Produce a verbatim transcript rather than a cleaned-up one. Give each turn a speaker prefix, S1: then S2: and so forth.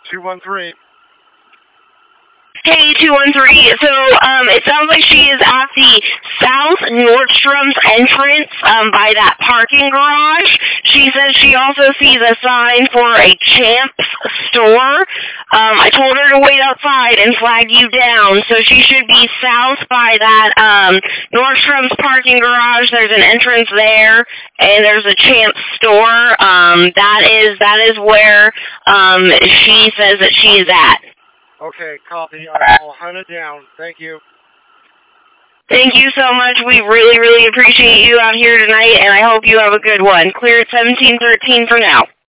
S1: two one three.
S2: Hey, two one three. So, um, it sounds like she is at the South Nordstrom's entrance, um, by that parking garage. She says she also sees a sign for a Champs store. Um, I told her to wait outside and flag you down, so she should be south by that, um, Nordstrom's parking garage. There's an entrance there, and there's a Champs store. Um, that is, that is where, um, she says that she is at.
S1: Okay, copy. I'll hunt it down. Thank you.
S2: Thank you so much. We really, really appreciate you out here tonight, and I hope you have a good one. Clear at seventeen thirteen for now.